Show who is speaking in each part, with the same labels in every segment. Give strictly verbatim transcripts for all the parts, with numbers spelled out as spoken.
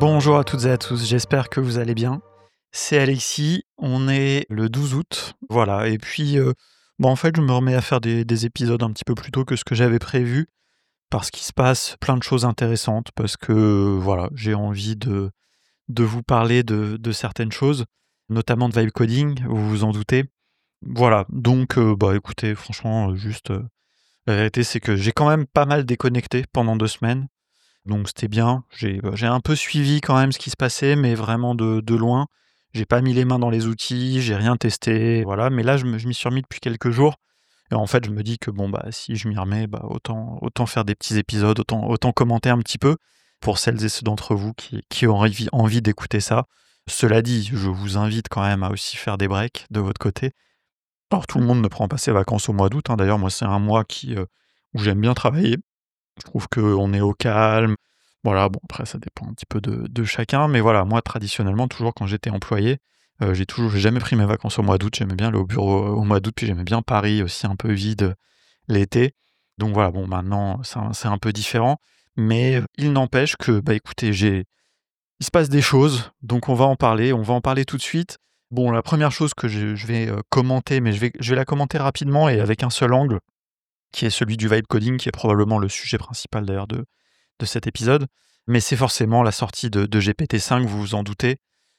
Speaker 1: Bonjour à toutes et à tous, j'espère que vous allez bien. C'est Alexis, on est le douze août, voilà, et puis, heu, bah, en fait, je me remets à faire des des épisodes un petit peu plus tôt que ce que j'avais prévu, parce qu'il se passe plein de choses intéressantes, parce que, voilà, j'ai envie de de vous parler de de certaines choses, notamment de vibe coding, vous vous en doutez. Voilà, donc, heu, bah, écoutez, franchement, heu, juste, heu, la vérité, c'est que j'ai quand même pas mal déconnecté pendant deux semaines. Donc c'était bien, j'ai, bah, j'ai un peu suivi quand même ce qui se passait, mais vraiment de de loin. J'ai pas mis les mains dans les outils, j'ai rien testé, voilà. Mais là, je me je m'y suis remis depuis quelques jours et en fait, je me dis que bon, bah, si je m'y remets, bah, autant autant faire des petits épisodes, autant autant commenter un petit peu pour celles et ceux d'entre vous qui qui auraient envie envie d'écouter ça. Cela dit, je vous invite quand même à aussi faire des breaks de votre côté. Alors tout le monde ne prend pas ses vacances au mois d'août, hein. D'ailleurs, moi, c'est un mois qui, heu, où j'aime bien travailler. Je trouve qu'on est au calme. Voilà, bon après ça dépend un petit peu de de chacun, mais voilà, moi traditionnellement toujours quand j'étais employé, heu, j'ai toujours j'ai jamais pris mes vacances au mois d'août. J'aimais bien aller au bureau, heu, au mois d'août, puis j'aimais bien Paris aussi un peu vide, heu, l'été. Donc voilà, bon maintenant c'est un c'est un peu différent, mais il n'empêche que, bah, écoutez, j'ai il se passe des choses, donc on va en parler, on va en parler tout de suite. Bon, la première chose que je je vais, heu, commenter, mais je vais je vais la commenter rapidement et avec un seul angle, qui est celui du vibe coding, qui est probablement le sujet principal d'ailleurs de de cet épisode, mais c'est forcément la sortie de de G P T cinq, vous vous en doutez.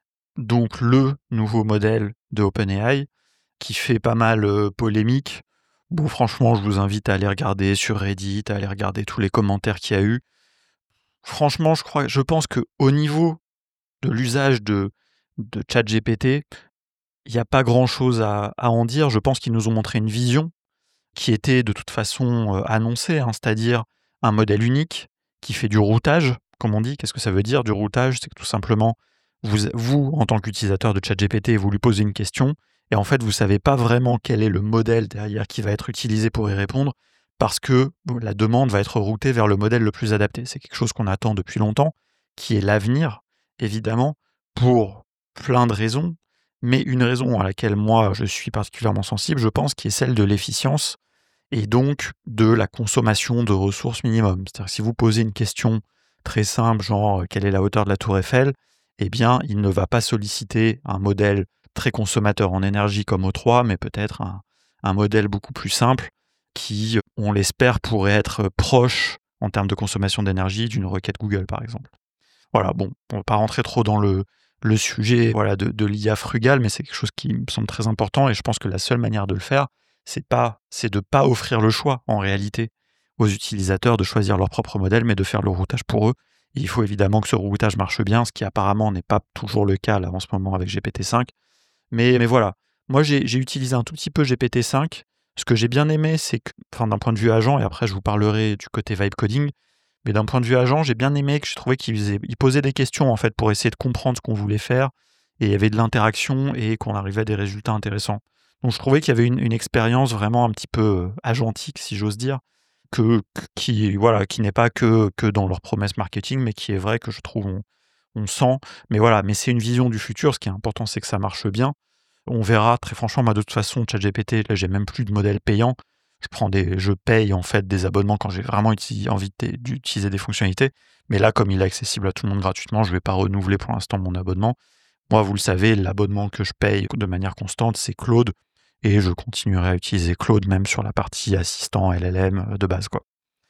Speaker 1: Donc le nouveau modèle de OpenAI qui fait pas mal, heu, polémique. Bon franchement, je vous invite à aller regarder sur Reddit, à aller regarder tous les commentaires qu'il y a eu. Franchement, je crois je pense qu'au niveau de l'usage de de ChatGPT, il y a pas grand chose à à en dire. Je pense qu'ils nous ont montré une vision qui était de toute façon, heu, annoncée, hein, c'est-à-dire un modèle unique qui fait du routage, comme on dit. Qu'est-ce que ça veut dire du routage? C'est que tout simplement, vous vous, en tant qu'utilisateur de ChatGPT, vous lui posez une question et en fait, vous savez pas vraiment quel est le modèle derrière qui va être utilisé pour y répondre parce que la demande va être routée vers le modèle le plus adapté. C'est quelque chose qu'on attend depuis longtemps, qui est l'avenir, évidemment, pour plein de raisons, mais une raison à laquelle moi je suis particulièrement sensible, je pense, qui est celle de l'efficience et donc de la consommation de ressources minimum. C'est-à-dire que si vous posez une question très simple, genre, heu, quelle est la hauteur de la tour Eiffel? Eh bien, il ne va pas solliciter un modèle très consommateur en énergie comme O trois, mais peut-être un un modèle beaucoup plus simple qui, on l'espère, pourrait être proche en termes de consommation d'énergie d'une requête Google, par exemple. Voilà, bon, on va pas rentrer trop dans le le sujet, voilà, de de l'I A frugale, mais c'est quelque chose qui me semble très important et je pense que la seule manière de le faire, c'est pas c'est de pas offrir le choix, en réalité, aux utilisateurs de choisir leur propre modèle, mais de faire le routage pour eux. Et il faut évidemment que ce routage marche bien, ce qui apparemment n'est pas toujours le cas, là, en ce moment avec G P T cinq. Mais mais voilà, moi j'ai j'ai utilisé un tout petit peu G P T cinq. Ce que j'ai bien aimé, c'est que enfin d'un point de vue agent et après je vous parlerai du côté vibe coding, mais d'un point de vue agent, j'ai bien aimé que je trouvais qu'il faisait il posait des questions, en fait, pour essayer de comprendre ce qu'on voulait faire et il y avait de l'interaction et qu'on arrivait à des résultats intéressants. Donc je trouvais qu'il y avait une une expérience vraiment un petit peu, heu, agentique, si j'ose dire, que q qui voilà, qui n'est pas que que dans leurs promesses marketing, mais qui est vrai que je trouve on on sent. Mais voilà, mais c'est une vision du futur. Ce qui est important, c'est que ça marche bien. On verra, très franchement, moi, de toute façon, ChatGPT, là, j'ai même plus de modèle payant. Je prends des je paye, en fait, des abonnements quand j'ai vraiment uti envie de d'utiliser des fonctionnalités. Mais là, comme il est accessible à tout le monde gratuitement, je vais pas renouveler pour l'instant mon abonnement. Moi, vous le savez, l'abonnement que je paye de manière constante, c'est Claude et je continuerai à utiliser Claude même sur la partie assistant L L M, heu, de base, quoi.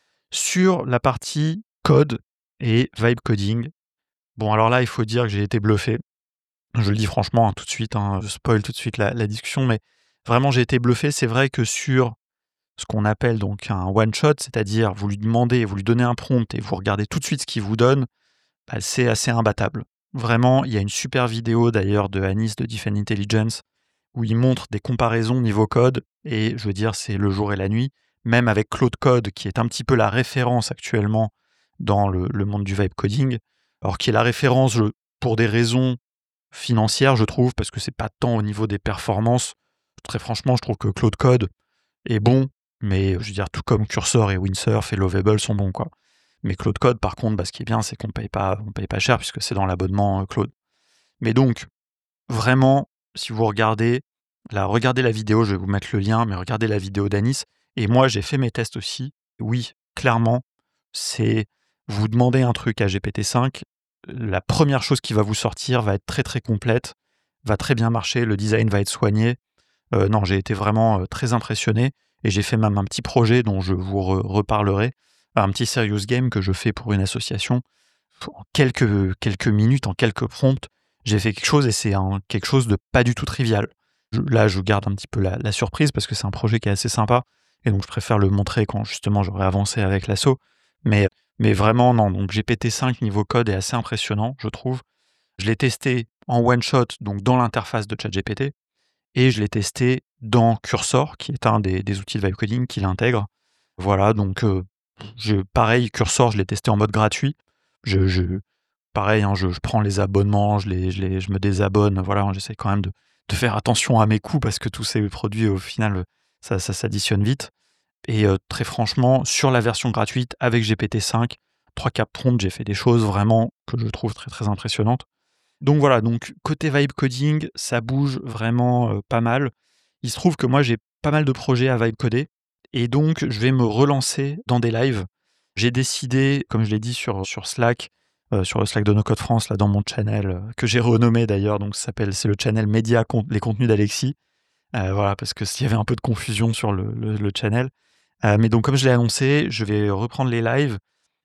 Speaker 1: Sur la partie code et vibe coding, bon, alors là, il faut dire que j'ai été bluffé. Je le dis franchement, hein, tout de suite, hein, je spoil tout de suite la la discussion, mais vraiment j'ai été bluffé. C'est vrai que sur ce qu'on appelle donc un one shot, c'est-à-dire vous lui demandez, vous lui donnez un prompt et vous regardez tout de suite ce qu'il vous donne, bah, c'est assez imbattable. Vraiment, il y a une super vidéo d'ailleurs de Anis de Defend Intelligence où il montre des comparaisons niveau code et je veux dire, c'est le jour et la nuit. Même avec Claude Code, qui est un petit peu la référence actuellement dans le le monde du vibe coding, alors qui est la référence, je pour des raisons financières, je trouve, parce que c'est pas tant au niveau des performances. Très franchement, je trouve que Claude Code est bon, mais je veux dire, tout comme Cursor et Windsurf et Lovable sont bons, quoi. Mais Claude Code, par contre, bah, ce qui est bien, c'est qu'on paye pas, on paye pas cher puisque c'est dans l'abonnement euh, Claude. Mais donc, vraiment, si vous regardez, là, regardez la vidéo, je vais vous mettre le lien, mais regardez la vidéo d'Anis. Et moi, j'ai fait mes tests aussi. Oui, clairement, c'est vous demandez un truc à G P T cinq, la première chose qui va vous sortir va être très, très complète, va très bien marcher, le design va être soigné. Heu, non, j'ai été vraiment, heu, très impressionné et j'ai fait même un petit projet dont je vous re reparlerai, un petit serious game que je fais pour une association. En quelques, quelques minutes, en quelques prompts, j'ai fait quelque chose et c'est un quelque chose de pas du tout trivial. Je là, je garde un petit peu la la surprise parce que c'est un projet qui est assez sympa et donc je préfère le montrer quand justement j'aurai avancé avec l'asso. Mais mais vraiment non, donc G P T cinq niveau code est assez impressionnant, je trouve. Je l'ai testé en one shot, donc dans l'interface de ChatGPT et je l'ai testé dans Cursor, qui est un des des outils de vibe coding qui l'intègre. Voilà, donc heu, je pareil, Cursor, je l'ai testé en mode gratuit. Je je pareil, hein, je je prends les abonnements, je les je les je me désabonne, voilà, hein, j'essaie quand même de de faire attention à mes coûts parce que tous ces produits, au final, ça ça s'additionne vite et heu, très franchement, sur la version gratuite avec G P T cinq, trois quatre prompts, j'ai fait des choses vraiment que je trouve très, très impressionnantes. Donc voilà, donc côté vibe coding, ça bouge vraiment, heu, pas mal. Il se trouve que moi, j'ai pas mal de projets à vibe coder et donc je vais me relancer dans des lives. J'ai décidé, comme je l'ai dit sur sur Slack, heu, sur le Slack de No Code France, là, dans mon channel, heu, que j'ai renommé d'ailleurs, donc ça s'appelle c'est le channel média con les contenus d'Alexis. Heu, voilà, parce que s'il y avait un peu de confusion sur le le le channel. Heu, mais donc comme je l'ai annoncé, je vais reprendre les lives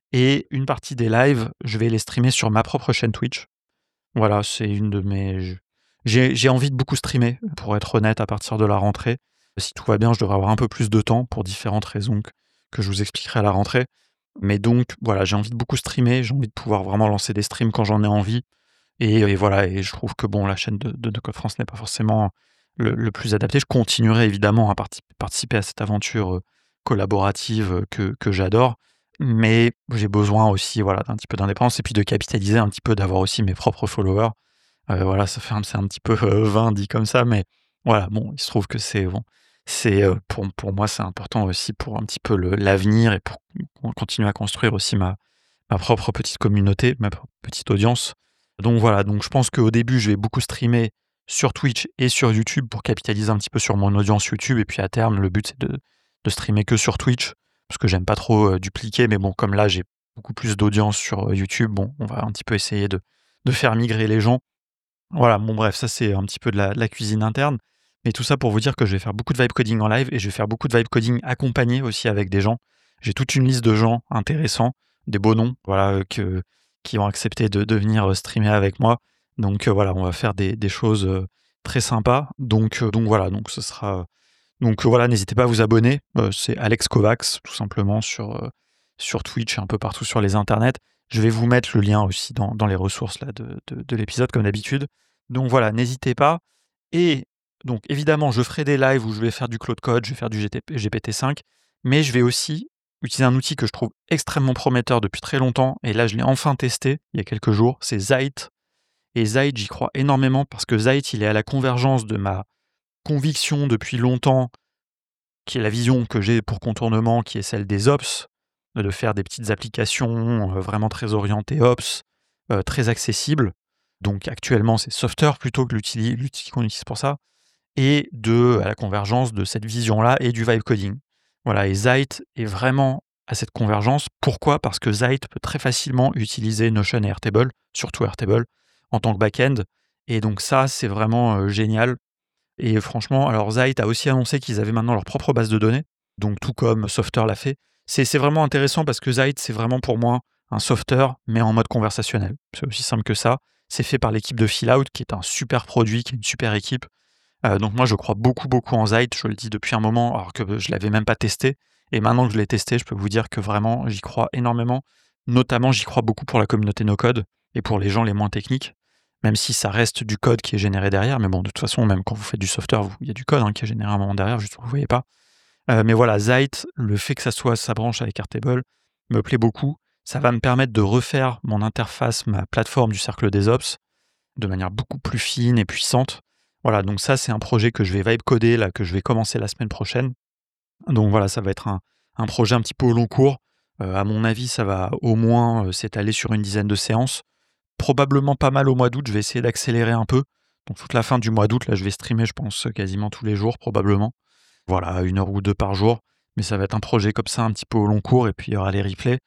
Speaker 1: et une partie des lives, je vais les streamer sur ma propre chaîne Twitch. Voilà, c'est une de mes j j'ai j'ai envie de beaucoup streamer, pour être honnête, à partir de la rentrée. Si tout va bien, je devrais avoir un peu plus de temps pour différentes raisons que que je vous expliquerai à la rentrée. Mais donc voilà, j'ai envie de beaucoup streamer, j'ai envie de pouvoir vraiment lancer des streams quand j'en ai envie et et voilà et je trouve que bon, la chaîne de de No Code France n'est pas forcément le le plus adapté. Je continuerai évidemment à parti participer à cette aventure, heu, collaborative, heu, que que j'adore, mais j'ai besoin aussi, voilà, d'un petit peu d'indépendance et puis de capitaliser un petit peu, d'avoir aussi mes propres followers. Heu, voilà, ça fait un c'est un petit peu, heu, vain dit comme ça, mais voilà, bon, il se trouve que c'est bon, c'est, heu, pour pour moi, c'est important aussi pour un petit peu le l'avenir et pour con continuer à construire aussi ma ma propre petite communauté, ma propre petite audience. Donc voilà, donc je pense qu'au début, je vais beaucoup streamer sur Twitch et sur YouTube pour capitaliser un petit peu sur mon audience YouTube et puis à terme, le but, c'est de de streamer que sur Twitch parce que j'aime pas trop, heu, dupliquer, mais bon, comme là, j'ai beaucoup plus d'audience sur, heu, YouTube, bon, on va un petit peu essayer de de faire migrer les gens. Voilà, bon bref, ça c'est un petit peu de la de la cuisine interne, mais tout ça pour vous dire que je vais faire beaucoup de vibe coding en live et je vais faire beaucoup de vibe coding accompagné aussi avec des gens. J'ai toute une liste de gens intéressants, des beaux noms, voilà, heu, que qui ont accepté de de venir, heu, streamer avec moi. Donc, heu, voilà, on va faire des des choses, heu, très sympas. Donc, heu, donc voilà, donc ce sera, donc heu, voilà, n'hésitez pas à vous abonner, heu, c'est Alex Kovacs tout simplement sur, heu, sur Twitch et un peu partout sur les internets. Je vais vous mettre le lien aussi dans dans les ressources là de de de l'épisode comme d'habitude. Donc voilà, n'hésitez pas et donc évidemment, je ferai des lives où je vais faire du Claude Code, je vais faire du G T P G P T cinq, mais je vais aussi utiliser un outil que je trouve extrêmement prometteur depuis très longtemps et là, je l'ai enfin testé il y a quelques jours, c'est Zeit et Zeit, j'y crois énormément parce que Zeit, il est à la convergence de ma conviction depuis longtemps qui est la vision que j'ai pour Contournement, qui est celle des ops, de faire des petites applications, heu, vraiment très orientées ops, heu, très accessibles. Donc actuellement, c'est Softer plutôt que l'outil l'outil qu'on utilise pour ça et de à la convergence de cette vision-là et du vibe coding. Voilà et Zeit est vraiment à cette convergence. Pourquoi? Parce que Zeit peut très facilement utiliser Notion et Airtable, surtout Airtable, en tant que back-end et donc ça, c'est vraiment, heu, génial et franchement, alors Zeit a aussi annoncé qu'ils avaient maintenant leur propre base de données, donc tout comme Softer l'a fait. C'est c'est vraiment intéressant parce que Zeit, c'est vraiment pour moi un Softer, mais en mode conversationnel. C'est aussi simple que ça. C'est fait par l'équipe de Fillout, qui est un super produit, qui est une super équipe. Heu, donc moi, je crois beaucoup, beaucoup en Zeit. Je le dis depuis un moment, alors que je l'avais même pas testé. Et maintenant que je l'ai testé, je peux vous dire que vraiment, j'y crois énormément. Notamment, j'y crois beaucoup pour la communauté no-code et pour les gens les moins techniques, même si ça reste du code qui est généré derrière. Mais bon, de toute façon, même quand vous faites du software, vous il y a du code, hein, qui est généré à un moment derrière, juste vous ne voyez pas. Heu, mais voilà, Zeit, le fait que ça soit sa branche avec Airtable me plaît beaucoup. Ça va me permettre de refaire mon interface, ma plateforme du cercle des ops, de manière beaucoup plus fine et puissante. Voilà, donc ça, c'est un projet que je vais vibe coder, là, que je vais commencer la semaine prochaine. Donc voilà, ça va être un un projet un petit peu au long cours. Heu, à mon avis, ça va au moins, heu, s'étaler sur une dizaine de séances. Probablement pas mal au mois d'août, je vais essayer d'accélérer un peu. Donc toute la fin du mois d'août, là, je vais streamer, je pense, quasiment tous les jours probablement. Voilà, une heure ou deux par jour. Mais ça va être un projet comme ça, un petit peu au long cours et puis il y aura les replays.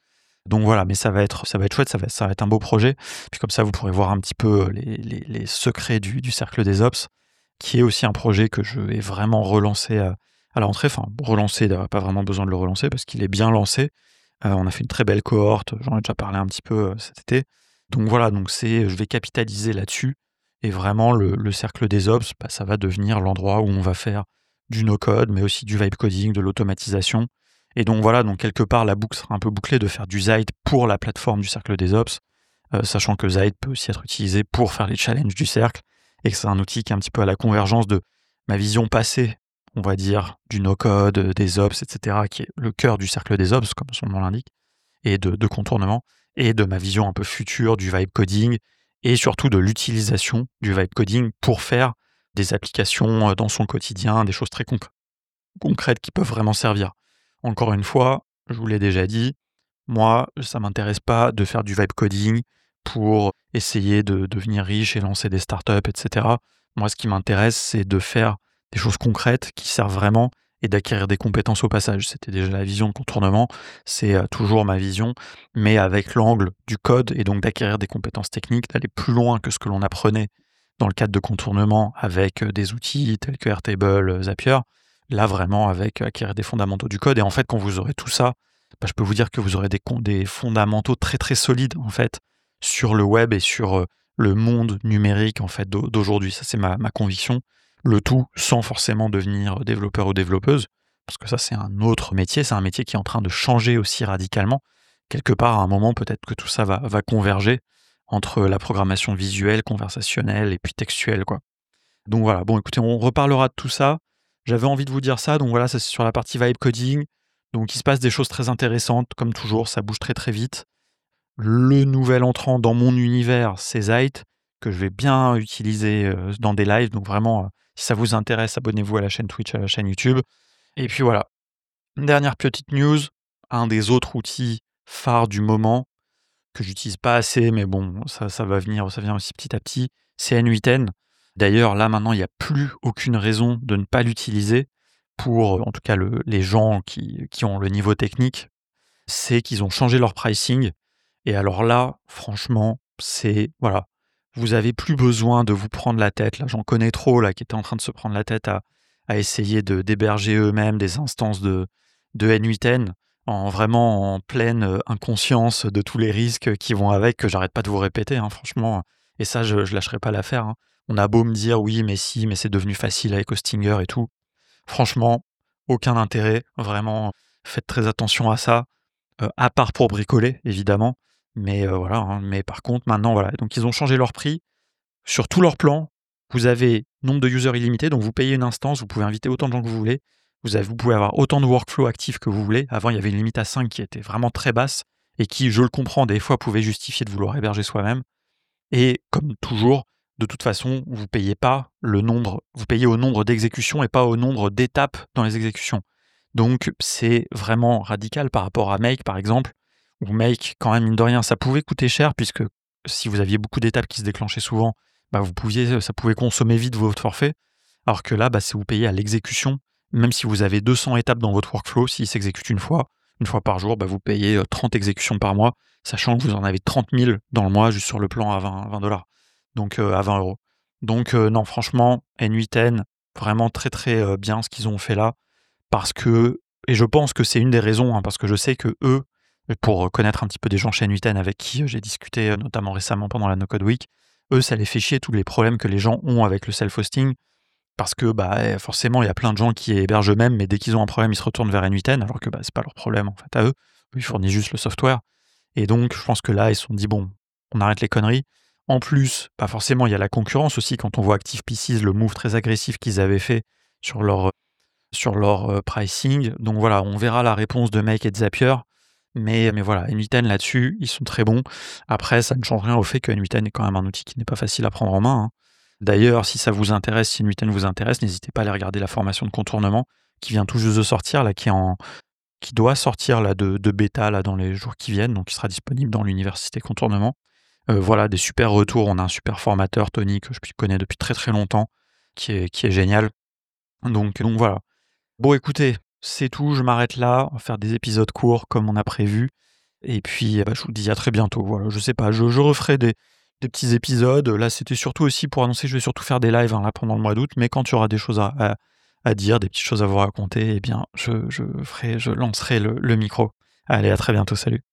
Speaker 1: Donc voilà, mais ça va être ça va être chouette, ça va ça va être un beau projet. Puis comme ça, vous pourrez voir un petit peu, heu, les les les secrets du du cercle des ops, qui est aussi un projet que je vais vraiment relancer, heu, à la rentrée. Enfin, relancer, il y a pas vraiment besoin de le relancer parce qu'il est bien lancé. Heu, on a fait une très belle cohorte, j'en ai déjà parlé un petit peu, heu, cet été. Donc voilà, donc c'est je vais capitaliser là-dessus et vraiment le le cercle des ops, bah, ça va devenir l'endroit où on va faire du no-code, mais aussi du vibe coding, de l'automatisation et donc voilà, donc quelque part la boucle sera un peu bouclée de faire du Zeit pour la plateforme du cercle des ops, heu, sachant que Zeit peut aussi être utilisé pour faire les challenges du cercle et que c'est un outil qui est un petit peu à la convergence de ma vision passée, on va dire, du no-code, heu, des ops et cetera, qui est le cœur du cercle des ops, comme son nom l'indique et de de contournement et de ma vision un peu future du vibe coding et surtout de l'utilisation du vibe coding pour faire des applications, heu, dans son quotidien, des choses très concr concrètes qui peuvent vraiment servir. Encore une fois, je vous l'ai déjà dit, moi, ça m'intéresse pas de faire du vibe coding pour essayer de devenir riche et lancer des startups et cetera. Moi, ce qui m'intéresse, c'est de faire des choses concrètes qui servent vraiment et d'acquérir des compétences au passage. C'était déjà la vision de contournement, c'est, heu, toujours ma vision, mais avec l'angle du code et donc d'acquérir des compétences techniques, d'aller plus loin que ce que l'on apprenait dans le cadre de contournement avec, heu, des outils tels que Airtable, heu, Zapier. Là, vraiment avec acquérir des fondamentaux du code et en fait, quand vous aurez tout ça, bah, je peux vous dire que vous aurez des con des fondamentaux très, très solides, en fait, sur le web et sur, heu, le monde numérique, en fait, d'au d'aujourd'hui. Ça, c'est ma ma conviction. Le tout sans forcément devenir développeur ou développeuse, parce que ça, c'est un autre métier. C'est un métier qui est en train de changer aussi radicalement. Quelque part, à un moment, peut-être que tout ça va va converger entre la programmation visuelle, conversationnelle et puis textuelle, quoi. Donc voilà, bon écoutez, on reparlera de tout ça. J'avais envie de vous dire ça, donc voilà, ça c'est sur la partie vibe coding. Donc il se passe des choses très intéressantes, comme toujours, ça bouge très très vite. Le nouvel entrant dans mon univers, c'est Zeit, que je vais bien utiliser euh, dans des lives. Donc vraiment, euh, si ça vous intéresse, abonnez-vous à la chaîne Twitch, à la chaîne YouTube. Et puis voilà, une dernière petite news, un des autres outils phares du moment, que j'utilise pas assez, mais bon, ça ça va venir, ça vient aussi petit à petit, c'est N huit N. D'ailleurs, là, maintenant, il y a plus aucune raison de ne pas l'utiliser pour, heu, en tout cas, le les gens qui qui ont le niveau technique. C'est qu'ils ont changé leur pricing et alors là, franchement, c'est voilà, vous avez plus besoin de vous prendre la tête. Là, j'en connais trop là qui étaient en train de se prendre la tête à à essayer de d'héberger eux-mêmes des instances de de N huit N en vraiment en pleine, heu, inconscience de tous les risques qui vont avec, que j'arrête pas de vous répéter, hein, franchement, et ça je je lâcherai pas l'affaire, hein. On a beau me dire: «Oui, mais si, mais c'est devenu facile avec Hostinger et tout». Franchement, aucun intérêt, vraiment, faites très attention à ça. Heu, à part pour bricoler évidemment, mais heu, voilà, hein, mais par contre maintenant voilà, donc ils ont changé leur prix. Sur tous leurs plans, vous avez nombre de users illimité, donc vous payez une instance, vous pouvez inviter autant de gens que vous voulez. Vous avez vous pouvez avoir autant de workflows actifs que vous voulez. Avant, il y avait une limite à cinq qui était vraiment très basse et qui, je le comprends, des fois pouvait justifier de vouloir héberger soi-même et comme toujours, de toute façon, vous payez pas le nombre vous payez au nombre d'exécutions et pas au nombre d'étapes dans les exécutions. Donc c'est vraiment radical par rapport à Make, par exemple, où Make, quand même, mine de rien, ça pouvait coûter cher puisque si vous aviez beaucoup d'étapes qui se déclenchaient souvent, bah, vous pouviez ça pouvait consommer vite votre forfait. Alors que là, bah, c'est vous payez à l'exécution. Même si vous avez deux cents étapes dans votre workflow, s'il s'exécute une fois, une fois par jour, bah, vous payez, heu, trente exécutions par mois, sachant que vous en avez trente mille dans le mois juste sur le plan à vingt dollars, donc heu, à vingt euros. Donc heu, non, franchement, N huit N, vraiment très, très, heu, bien ce qu'ils ont fait là. Parce que et je pense que c'est une des raisons, hein, parce que je sais qu'eux, pour connaître un petit peu des gens chez N huit N avec qui, heu, j'ai discuté, heu, notamment récemment pendant la No Code Week, eux, ça les fait chier tous les problèmes que les gens ont avec le self-hosting. Parce que, bah, eh, forcément, il y a plein de gens qui hébergent eux-mêmes, mais dès qu'ils ont un problème, ils se retournent vers N huit N, alors que, bah, c'est pas leur problème, en fait, à eux. Eux, ils fournissent juste le software et donc je pense que là, ils se sont dit: «Bon, on arrête les conneries». En plus, bah, forcément, il y a la concurrence aussi quand on voit ActivePieces, le move très agressif qu'ils avaient fait sur leur, sur leur, heu, pricing. Donc voilà, on verra la réponse de Make et de Zapier, mais mais voilà, N huit N là-dessus, ils sont très bons. Après, ça ne change rien au fait que N huit N est quand même un outil qui n'est pas facile à prendre en main, hein. D'ailleurs, si ça vous intéresse, si N huit N vous intéresse, n'hésitez pas à aller regarder la formation de contournement qui vient tout juste de sortir là, qui est en qui doit sortir là de de bêta là dans les jours qui viennent, donc qui sera disponible dans l'université contournement. Heu, voilà, des super retours. On a un super formateur, Tony, que je connais depuis très, très longtemps, qui est qui est génial. Donc donc voilà. Bon écoutez, c'est tout, je m'arrête là, on va faire des épisodes courts comme on a prévu. Et puis, bah, je vous dis à très bientôt. Voilà, je sais pas, je je referai des des petits épisodes. Là, c'était surtout aussi pour annoncer, je vais surtout faire des lives, hein, là, pendant le mois d'août, mais quand il y aura des choses à à à dire, des petites choses à vous raconter, eh bien, je je ferai je lancerai le le micro. Allez, à très bientôt, salut.